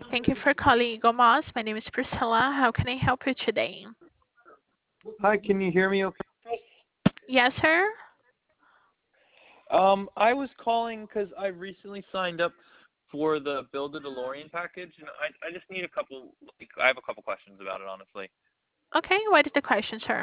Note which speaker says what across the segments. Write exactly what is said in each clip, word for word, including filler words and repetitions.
Speaker 1: Thank you for calling Eagle Moss. My name is Priscilla. How can I help you today?
Speaker 2: Hi, can you hear me okay?
Speaker 1: Yes, sir.
Speaker 2: Um, I was calling because I recently signed up for the Build a DeLorean package, and I, I just need a couple, like, I have a couple questions about it, honestly.
Speaker 1: Okay, what is the question, sir?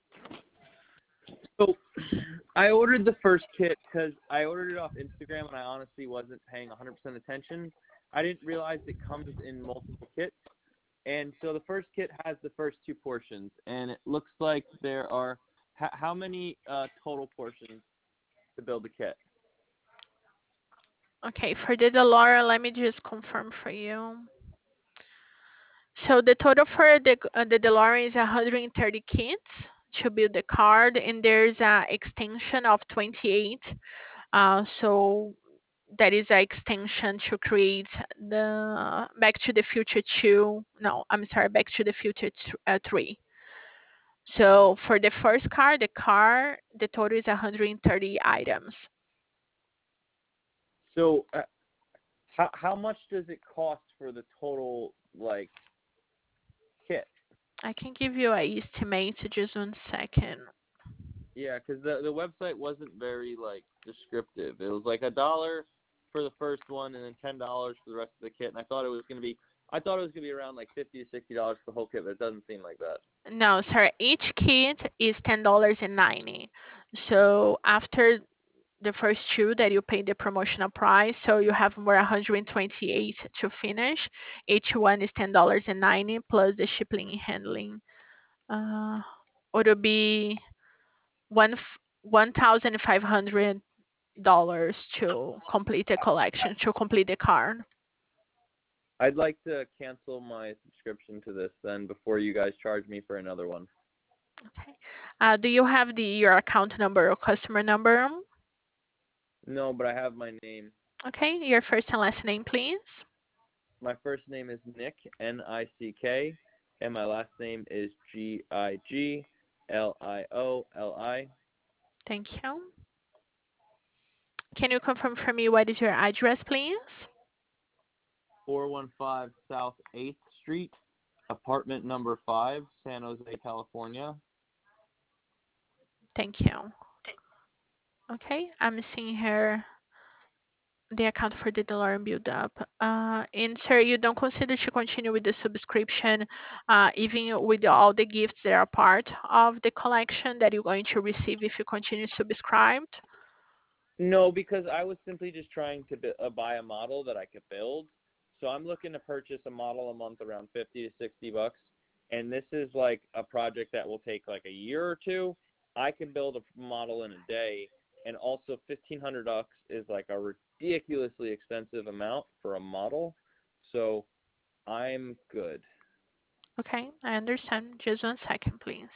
Speaker 2: So, I ordered the first kit because I ordered it off Instagram, and I honestly wasn't paying one hundred percent attention. I didn't realize it comes in multiple kits, and so the first kit has the first two portions, and it looks like there are, h- how many uh, total portions to build a kit?
Speaker 1: Okay, for the DeLorean, let me just confirm for you. So the total for the uh, the DeLorean is one hundred thirty kits to build the card, and there's a extension of twenty-eight. Uh, so that is an extension to create the Back to the Future two. No, I'm sorry, Back to the Future th- uh, three. So for the first car, the car, the total is one hundred thirty items.
Speaker 2: So, uh, How how much does it cost for the total like kit?
Speaker 1: I can give you a estimate, just one second.
Speaker 2: Yeah, because the the website wasn't very like descriptive. It was like a dollar for the first one, and then ten dollars for the rest of the kit. And I thought it was gonna be, I thought it was gonna be around like fifty to sixty dollars for the whole kit, but it doesn't seem like that.
Speaker 1: No, sorry, each kit is ten dollars and ninety. So after the first two that you pay the promotional price, so you have more one hundred twenty-eight to finish. Each one is ten dollars and ninety plus the shipping and handling. Uh, it'll be one f- one thousand five hundred dollars to complete the collection, to complete the card.
Speaker 2: I'd like to cancel my subscription to this then before you guys charge me for another one.
Speaker 1: Okay. Uh, do you have the your account number or customer number?
Speaker 2: No, but I have my name.
Speaker 1: Okay, your first and last name, please.
Speaker 2: My first name is Nick, N I C K, and my last name is G I G L I O L I.
Speaker 1: Thank you. Can you confirm for me what is your address, please?
Speaker 2: four one five South eighth Street, apartment number five, San Jose, California.
Speaker 1: Thank you. Okay, I'm seeing here the account for the DeLorean build up. Uh, and sir, you don't consider to continue with the subscription, uh, even with all the gifts that are part of the collection that you're going to receive if you continue subscribed?
Speaker 2: No, because I was simply just trying to bu- uh, buy a model that I could build. So I'm looking to purchase a model a month around fifty to sixty bucks. And this is like a project that will take like a year or two. I can build a model in a day. And also fifteen hundred bucks is like a ridiculously expensive amount for a model. So I'm good.
Speaker 1: Okay, I understand. Just one second, please.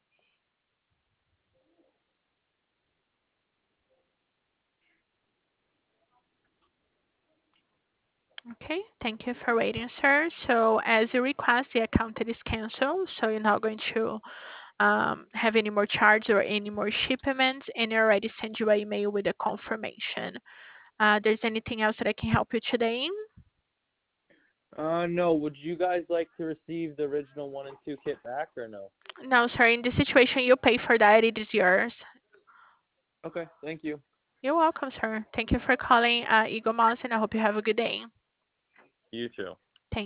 Speaker 1: Okay, thank you for waiting, sir. So as you request, the account is canceled, so you're not going to um, have any more charge or any more shipments, and I already sent you an email with a confirmation. Uh, there's anything else that I can help you today?
Speaker 2: Uh, no. Would you guys like to receive the original one and two kit back or no?
Speaker 1: No, sorry. In this situation, you pay for that. It is yours.
Speaker 2: Okay, thank you.
Speaker 1: You're welcome, sir. Thank you for calling uh, Eagle Mouse, and I hope you have a good day.
Speaker 2: You too.